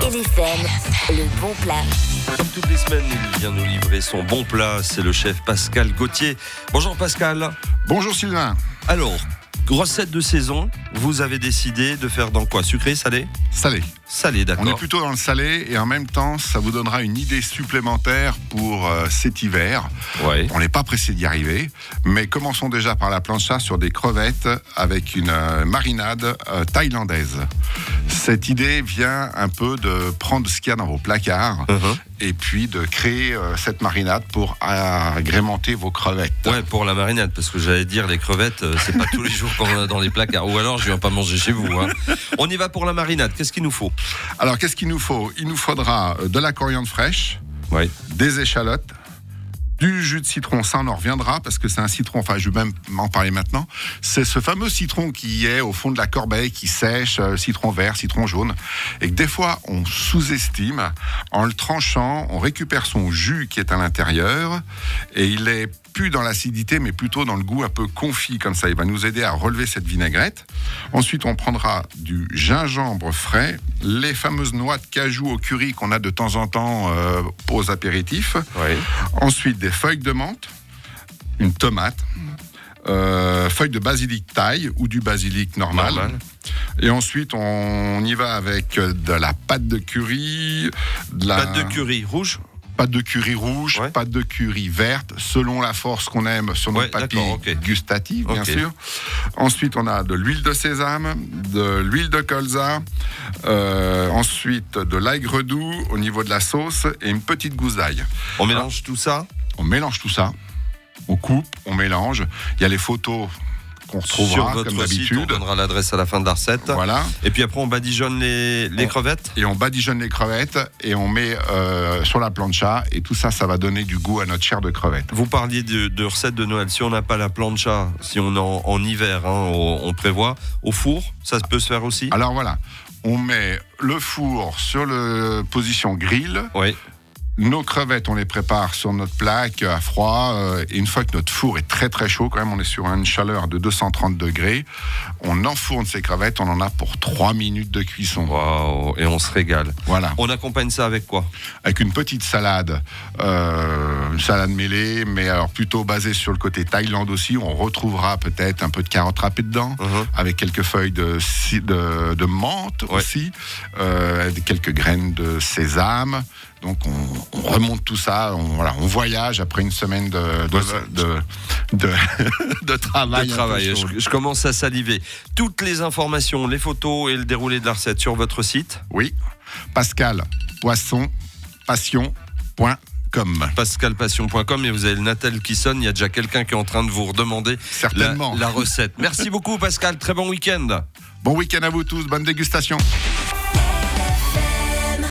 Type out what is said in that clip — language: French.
Chéri FM, le bon plat. Comme toutes les semaines, il vient nous livrer son bon plat. C'est le chef Pascal Gauthier. Bonjour Pascal. Bonjour Sylvain. Alors, recette de saison, vous avez décidé de faire dans quoi? Sucré, salé? Salé. Salé, d'accord. On est plutôt dans le salé et en même temps, ça vous donnera une idée supplémentaire pour cet hiver. Ouais. On n'est pas pressé d'y arriver, mais commençons déjà par la plancha sur des crevettes avec une marinade thaïlandaise. Cette idée vient un peu de prendre ce qu'il y a dans vos placards et puis de créer cette marinade pour agrémenter vos crevettes. Ouais, pour la marinade, parce que j'allais dire les crevettes, c'est pas tous les jours qu'on en a dans les placards. Ou alors, je viens pas manger chez vous. Hein. On y va pour la marinade. Qu'est-ce qu'il nous faut? Alors, qu'est-ce qu'il nous faut? Il nous faudra de la coriandre fraîche, des échalotes, du jus de citron, ça on en reviendra parce que c'est un citron, enfin je vais même m'en parler maintenant, c'est ce fameux citron qui est au fond de la corbeille, qui sèche, citron vert, citron jaune, et que des fois on sous-estime. En le tranchant, on récupère son jus qui est à l'intérieur et il est plus dans l'acidité mais plutôt dans le goût un peu confit comme ça. Il va nous aider à relever cette vinaigrette. Ensuite on prendra du gingembre frais, les fameuses noix de cajou au curry qu'on a de temps en temps aux apéritifs. Ensuite des feuilles de menthe, une tomate, feuilles de basilic thaï ou du basilic normal. Et ensuite on y va avec de la pâte de curry, pâte de curry rouge. Pâte de curry rouge, pâte de curry verte, selon la force qu'on aime sur notre papille gustative, bien sûr. Ensuite, on a de l'huile de sésame, de l'huile de colza, ensuite de l'aigre doux au niveau de la sauce et une petite gousse d'ail. On mélange tout ça? On mélange tout ça, on coupe, on mélange. Il y a les photos qu'on retrouvera sur votre comme d'habitude. Site, on donnera l'adresse à la fin de la recette. Voilà. Et puis après on badigeonne les crevettes. Et on badigeonne les crevettes et on met sur la plancha et tout ça, ça va donner du goût à notre chair de crevette. Vous parliez de recettes de Noël. Si on n'a pas la plancha, si on est en hiver, on prévoit au four, ça peut se faire aussi. Alors voilà, on met le four sur la position grill. Oui. Nos crevettes, on les prépare sur notre plaque à froid. Et une fois que notre four est très très chaud, quand même, on est sur une chaleur de 230 degrés, on enfourne ces crevettes, on en a pour 3 minutes de cuisson. Waouh, et on se régale. Voilà. On accompagne ça avec quoi? Avec une petite salade, une salade mêlée, mais alors plutôt basée sur le côté Thaïlande aussi. On retrouvera peut-être un peu de carottes râpées dedans, avec quelques feuilles de menthe aussi, quelques graines de sésame. Donc on remonte tout ça, on voyage après une semaine de travail. Je commence à saliver. Toutes les informations, les photos et le déroulé de la recette sur votre site? Oui, pascalpassion.com. pascalpassion.com, et vous avez le Natel qui sonne. Il y a déjà quelqu'un qui est en train de vous redemander la recette. Merci beaucoup Pascal, très bon week-end. Bon week-end à vous tous, bonne dégustation.